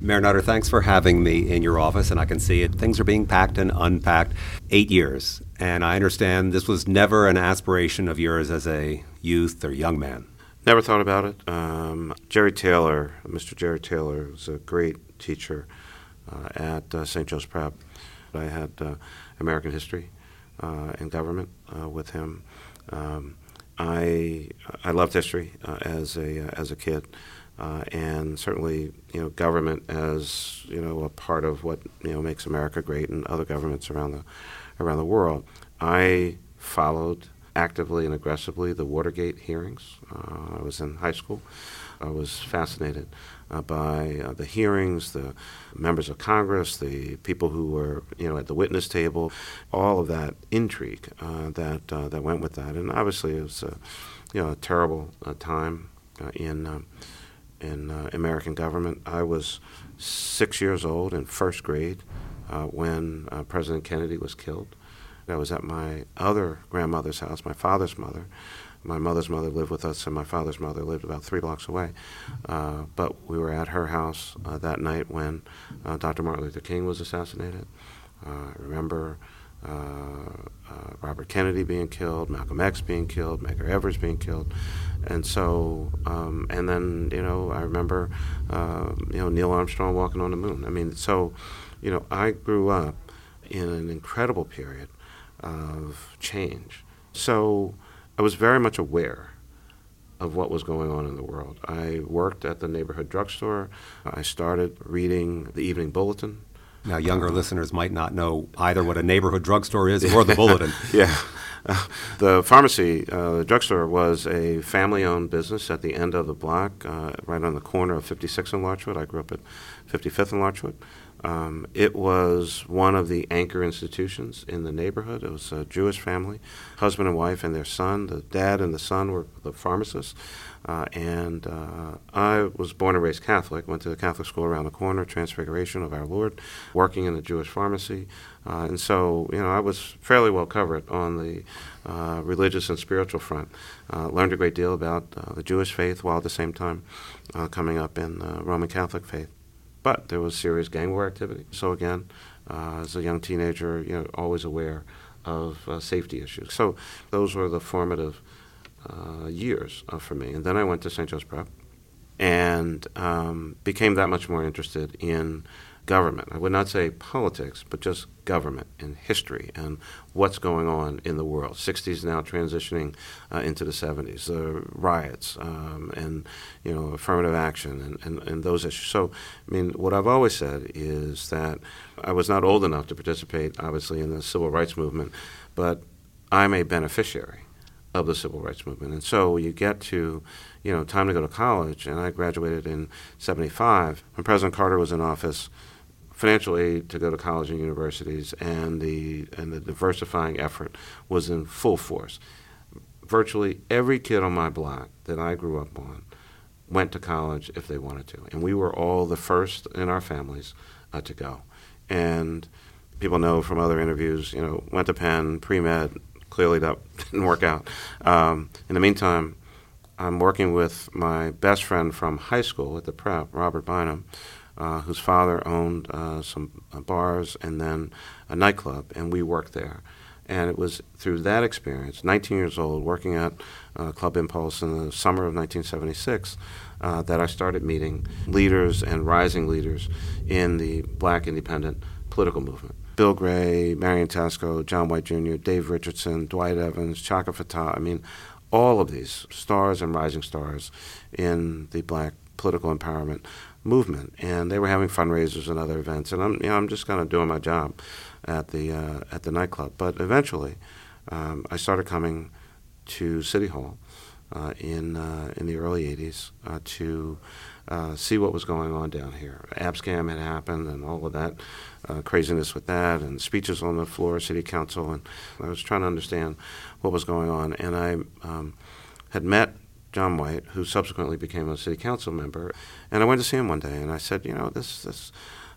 Mayor Nutter, thanks for having me in your office, and I can see it. Things are being packed and unpacked. 8 years, and I understand this was never an aspiration of yours as a youth or young man. Never thought about it. Jerry Taylor, Mr. Jerry Taylor, was a great teacher at St. Joe's Prep. I had American history and government with him. I loved history as a kid. And certainly, government as a part of what makes America great, and other governments around the world. I followed actively and aggressively the Watergate hearings. I was in high school. I was fascinated by the hearings, the members of Congress, the people who were at the witness table, all of that intrigue that went with that. And obviously, it was a terrible time in American government. I was 6 years old in first grade when President Kennedy was killed. I was at my other grandmother's house, my father's mother. My mother's mother lived with us, and my father's mother lived about 3 blocks away. But we were at her house that night when Dr. Martin Luther King was assassinated. I remember Robert Kennedy being killed, Malcolm X being killed, Medgar Evers being killed. And so, and then, I remember, Neil Armstrong walking on the moon. I mean, so, I grew up in an incredible period of change. So I was very much aware of what was going on in the world. I worked at the neighborhood drugstore. I started reading the Evening Bulletin. Now, younger listeners might not know either what a neighborhood drugstore is or the Bulletin. Yeah. The pharmacy, the drugstore, was a family-owned business at the end of the block, right on the corner of 56th and Larchwood. I grew up at 55th and Larchwood. It was one of the anchor institutions in the neighborhood. It was a Jewish family, husband and wife and their son. The dad and the son were the pharmacists. And I was born and raised Catholic, went to the Catholic school around the corner, Transfiguration of Our Lord, working in a Jewish pharmacy. And so, I was fairly well covered on the religious and spiritual front. Learned a great deal about the Jewish faith while at the same time coming up in the Roman Catholic faith. But there was serious gang war activity. So again, as a young teenager, always aware of safety issues. So those were the formative years for me. And then I went to St. Joe's Prep and became that much more interested in government. I would not say politics, but just government and history and what's going on in the world. 60s now transitioning into the 70s, the riots and affirmative action and those issues. So, what I've always said is that I was not old enough to participate, obviously, in the civil rights movement, but I'm a beneficiary of the civil rights movement. And so you get to, time to go to college, and I graduated in 75. When President Carter was in office, financial aid to go to college and universities and the diversifying effort was in full force. Virtually every kid on my block that I grew up on went to college if they wanted to. And we were all the first in our families to go. And people know from other interviews, went to Penn, pre-med, clearly that didn't work out. In the meantime, I'm working with my best friend from high school at the Prep, Robert Bynum, whose father owned some bars and then a nightclub, and we worked there. And it was through that experience, 19 years old, working at Club Impulse in the summer of 1976, that I started meeting leaders and rising leaders in the black independent political movement. Bill Gray, Marion Tasco, John White Jr., Dave Richardson, Dwight Evans, Chaka Fattah, all of these stars and rising stars in the black political empowerment movement, and they were having fundraisers and other events, and I'm just kind of doing my job at the nightclub. But eventually, I started coming to City Hall in the early '80s to see what was going on down here. Abscam had happened, and all of that craziness with that, and speeches on the floor of City Council, and I was trying to understand what was going on, and I had met John White, who subsequently became a city council member, and I went to see him one day, and I said, this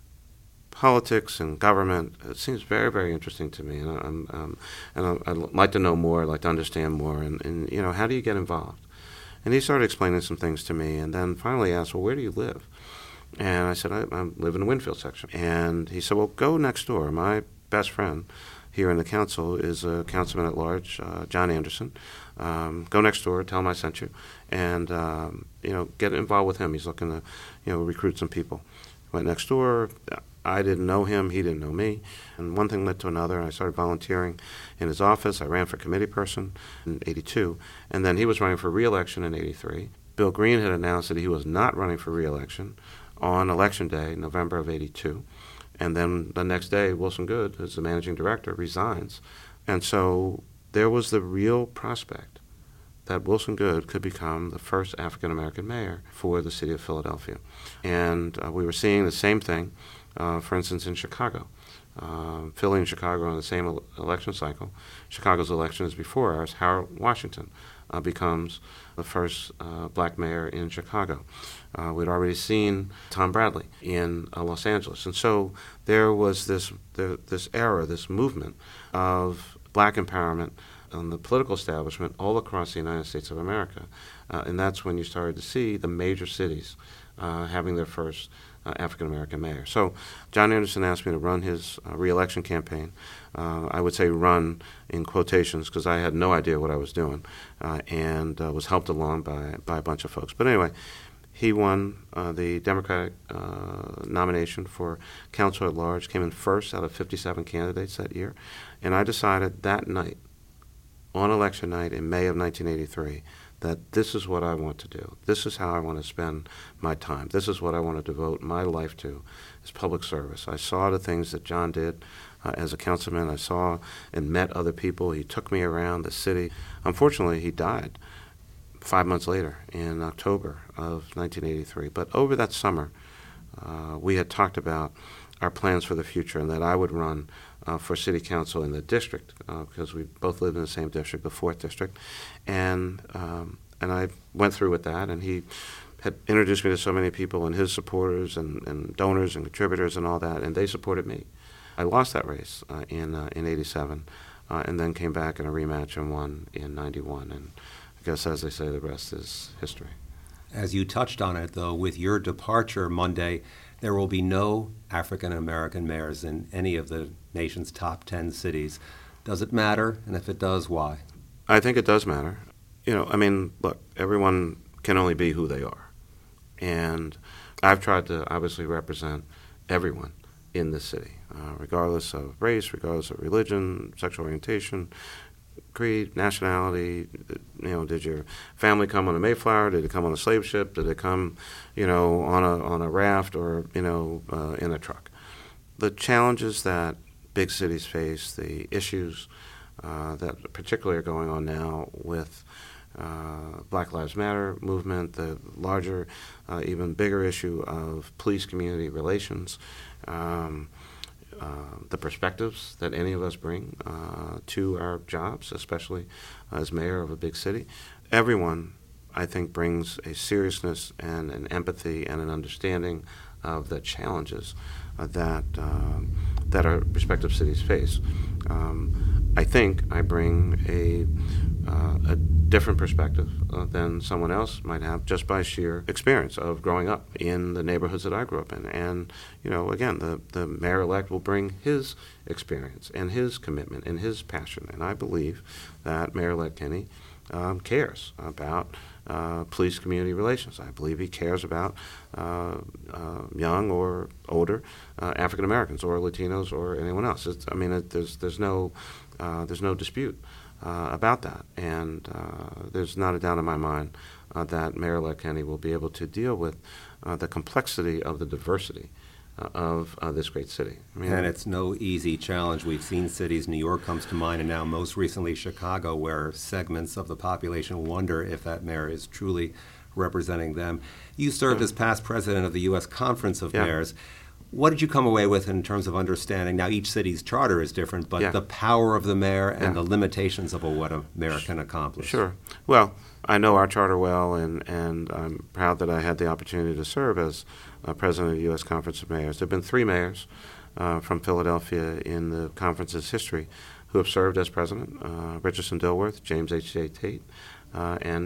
politics and government, it seems very, very interesting to me, and I'd like to know more, I'd like to understand more, and how do you get involved? And he started explaining some things to me, and then finally asked, well, where do you live? And I said, I live in the Winfield section. And he said, well, go next door. My best friend here in the council is a councilman at large, John Anderson. Go next door, tell him I sent you, and get involved with him. He's looking to recruit some people. Went next door. I didn't know him. He didn't know me. And one thing led to another. And I started volunteering in his office. I ran for committee person in '82, and then he was running for re-election in '83. Bill Green had announced that he was not running for re-election on Election Day, November of '82. And then the next day, Wilson Goode, as the managing director, resigns. And so there was the real prospect that Wilson Goode could become the first African-American mayor for the city of Philadelphia. And we were seeing the same thing, for instance, in Chicago. Philly and Chicago are on the same election cycle. Chicago's election is before ours. Harold Washington becomes the first black mayor in Chicago. We'd already seen Tom Bradley in Los Angeles. And so there was this era, this movement of black empowerment on the political establishment all across the United States of America. And that's when you started to see the major cities having their first African-American mayor. So John Anderson asked me to run his re-election campaign. I would say run in quotations because I had no idea what I was doing and was helped along by a bunch of folks. But anyway, he won the Democratic nomination for council at large, came in first out of 57 candidates that year. And I decided that night, on election night in May of 1983, that this is what I want to do. This is how I want to spend my time. This is what I want to devote my life to, is public service. I saw the things that John did as a councilman. I saw and met other people. He took me around the city. Unfortunately, he died 5 months later in October of 1983. But over that summer, we had talked about our plans for the future and that I would run for city council in the district because we both lived in the same district, the 4th district. And I went through with that, and he had introduced me to so many people and his supporters and donors and contributors and all that, and they supported me. I lost that race in '87 and then came back in a rematch and won in '91. And I guess, as they say, the rest is history. As you touched on it, though, with your departure Monday, there will be no African-American mayors in any of the nation's top 10 cities. Does it matter? And if it does, why? I think it does matter. Look, everyone can only be who they are. And I've tried to obviously represent everyone in this city, regardless of race, regardless of religion, sexual orientation, creed, nationality. Did your family come on a Mayflower? Did it come on a slave ship? Did it come, on a raft or, in a truck? The challenges that big cities face, the issues that particularly are going on now with Black Lives Matter movement, the larger, even bigger issue of police-community relations, the perspectives that any of us bring to our jobs, especially as mayor of a big city. Everyone, I think, brings a seriousness and an empathy and an understanding of the challenges that our respective cities face. I think I bring a different perspective than someone else might have just by sheer experience of growing up in the neighborhoods that I grew up in. And, again, the mayor-elect will bring his experience and his commitment and his passion. And I believe that Mayor-elect Kenney cares about police-community relations. I believe he cares about young or older African Americans or Latinos or anyone else. There's no dispute about that, and there's not a doubt in my mind that Mayor-elect Kenney will be able to deal with the complexity of the diversity of this great city. And it's no easy challenge. We've seen cities, New York comes to mind, and now most recently Chicago, where segments of the population wonder if that mayor is truly representing them. You served as past president of the U.S. Conference of Mayors. What did you come away with in terms of understanding? Now, each city's charter is different, but the power of the mayor and the limitations of what a mayor can accomplish. Sure. Well, I know our charter well, and I'm proud that I had the opportunity to serve as president of the U.S. Conference of Mayors. There have been 3 mayors from Philadelphia in the conference's history who have served as president, Richardson Dilworth, James H.J. Tate, and me.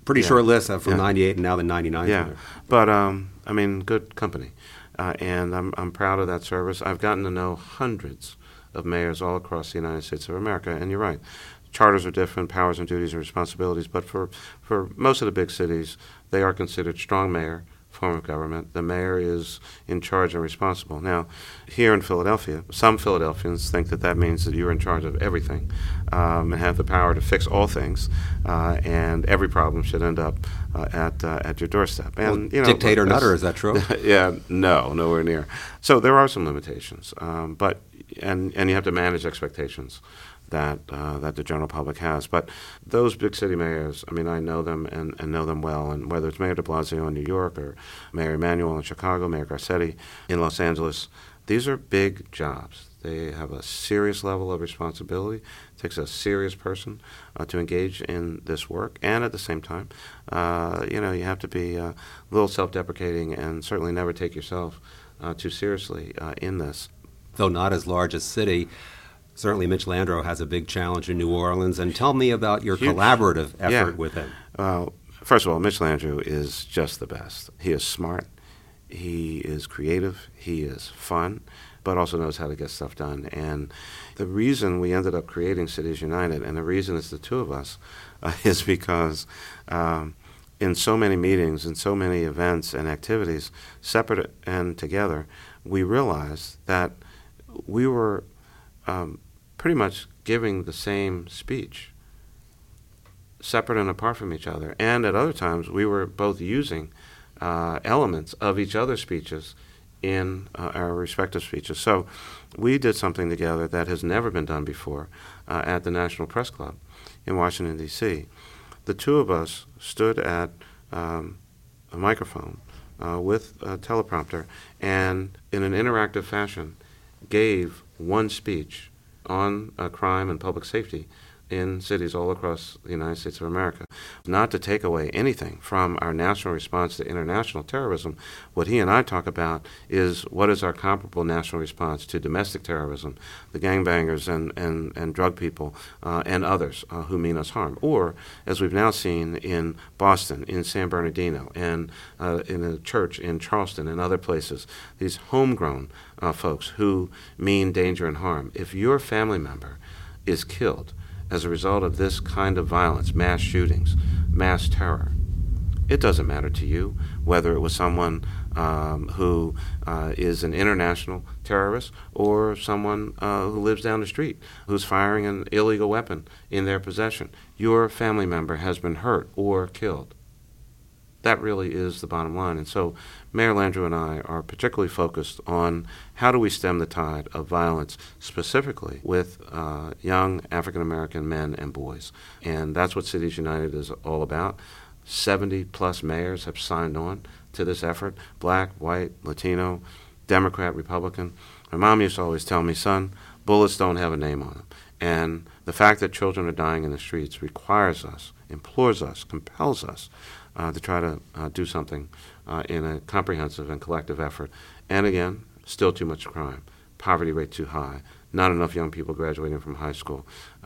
Pretty Yeah. short list from Yeah. 98 and now the 99th. Yeah, winner. but I mean, good company, and I'm proud of that service. I've gotten to know hundreds of mayors all across the United States of America, and you're right. Charters are different, powers and duties and responsibilities, but for most of the big cities, they are considered strong mayor form of government. The mayor is in charge and responsible. Now, here in Philadelphia, some Philadelphians think that that means that you're in charge of everything and have the power to fix all things, and every problem should end up at your doorstep. And Dictator Nutter, is that true? Yeah, no, nowhere near. So there are some limitations, but you have to manage expectations that the general public has. But those big city mayors, I mean, I know them and know them well. And whether it's Mayor de Blasio in New York or Mayor Emanuel in Chicago, Mayor Garcetti in Los Angeles, these are big jobs. They have a serious level of responsibility. It takes a serious person to engage in this work. And at the same time, you have to be a little self-deprecating and certainly never take yourself too seriously in this. Though not as large a city, certainly Mitch Landrieu has a big challenge in New Orleans. And tell me about your Huge. collaborative effort Yeah. with him. Well, first of all, Mitch Landrieu is just the best. He is smart. He is creative. He is fun, but also knows how to get stuff done. And the reason we ended up creating Cities United, and the reason it's the two of us, is because in so many meetings and so many events and activities, separate and together, we realized that we were pretty much giving the same speech, separate and apart from each other. And at other times, we were both using elements of each other's speeches in our respective speeches. So we did something together that has never been done before at the National Press Club in Washington, D.C. The two of us stood at a microphone with a teleprompter and in an interactive fashion gave one speech on crime and public safety in cities all across the United States of America. Not to take away anything from our national response to international terrorism, what he and I talk about is what is our comparable national response to domestic terrorism, the gangbangers and drug people and others who mean us harm. Or, as we've now seen in Boston, in San Bernardino, and in a church in Charleston and other places, these homegrown folks who mean danger and harm. If your family member is killed as a result of this kind of violence, mass shootings, mass terror, it doesn't matter to you whether it was someone who is an international terrorist or someone who lives down the street who's firing an illegal weapon in their possession. Your family member has been hurt or killed. That really is the bottom line. And so Mayor Landrieu and I are particularly focused on how do we stem the tide of violence, specifically with young African-American men and boys. And that's what Cities United is all about. 70-plus mayors have signed on to this effort, black, white, Latino, Democrat, Republican. My mom used to always tell me, son, bullets don't have a name on them. And the fact that children are dying in the streets requires us, implores us, compels us to try to do something in a comprehensive and collective effort. And again, still too much crime, poverty rate too high, not enough young people graduating from high school,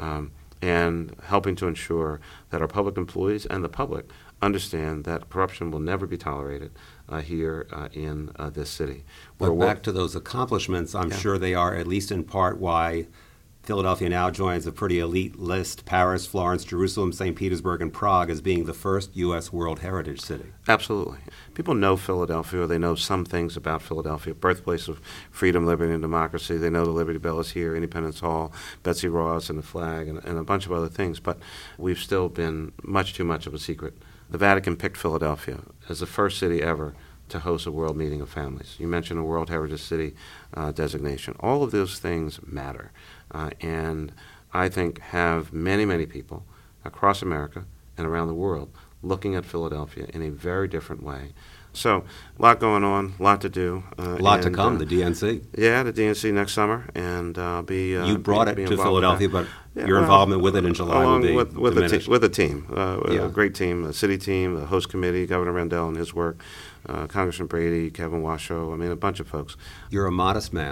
and helping to ensure that our public employees and the public understand that corruption will never be tolerated here in this city. But back to those accomplishments, I'm sure they are, at least in part, why Philadelphia now joins a pretty elite list, Paris, Florence, Jerusalem, St. Petersburg, and Prague, as being the first U.S. World Heritage City. Absolutely. People know Philadelphia, or they know some things about Philadelphia, birthplace of freedom, liberty, and democracy. They know the Liberty Bell is here, Independence Hall, Betsy Ross, and the flag, and a bunch of other things. But we've still been much too much of a secret. The Vatican picked Philadelphia as the first city ever to host a World Meeting of Families. You mentioned a World Heritage City designation. All of those things matter. And I think have many, many people across America and around the world looking at Philadelphia in a very different way. So, a lot going on, a lot to do. A lot to come, the DNC. Yeah, the DNC next summer, and be you brought it to Philadelphia, but yeah, your involvement with it in July will be diminished. With a team, a great team, a city team, the host committee, Governor Rendell and his work, Congressman Brady, Kevin Washoe, I mean, a bunch of folks. You're a modest man,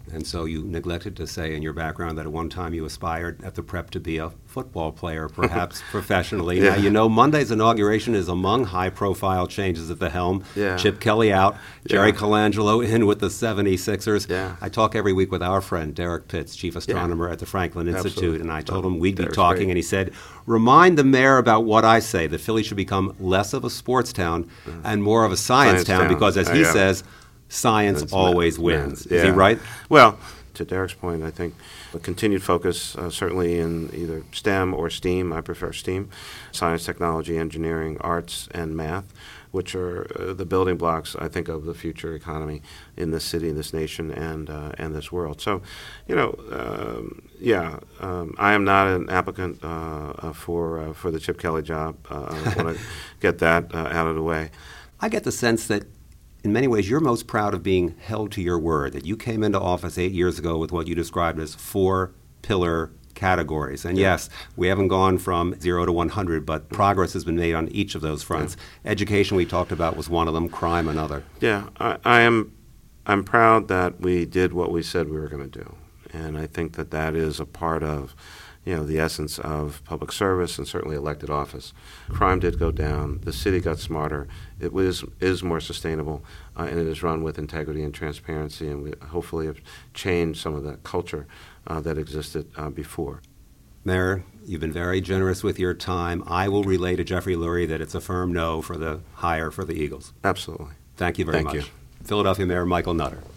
And so you neglected to say in your background that at one time you aspired at the prep to be a football player, perhaps professionally. Yeah. Now, you know, Monday's inauguration is among high-profile changes at the helm. Yeah. Chip Kelly out, Jerry Yeah. Colangelo in with the 76ers. Yeah. I talk every week with our friend Derek Pitts, chief astronomer at the Franklin Institute, Absolutely. and I told him we'd be Derek's talking, great. and he said, remind the mayor about what I say, that Philly should become less of a sports town and more of a science town, town. because, as he Yeah. says, science That's always ma- wins. yeah. Is he right? Well, to Derek's point, I think a continued focus, certainly in either STEM or STEAM, I prefer STEAM, science, technology, engineering, arts, and math, which are the building blocks, I think, of the future economy in this city, this nation, and this world. So, you know, I am not an applicant for the Chip Kelly job. I want to get that out of the way. I get the sense that in many ways you're most proud of being held to your word, that you came into office 8 years ago with what you described as 4 pillar categories. And yes, we haven't gone from 0 to 100, but progress has been made on each of those fronts. Education, we talked about, was one of them, crime another. Yeah, I'm proud that we did what we said we were going to do. And I think that that is a part of, you know, the essence of public service and certainly elected office. Crime did go down. The city got smarter. It is more sustainable, and it is run with integrity and transparency. And we hopefully have changed some of that culture that existed before. Mayor, you've been very generous with your time. I will relay to Jeffrey Lurie that it's a firm no for the hire for the Eagles. Absolutely. Thank you very Thank much. you. Philadelphia Mayor Michael Nutter.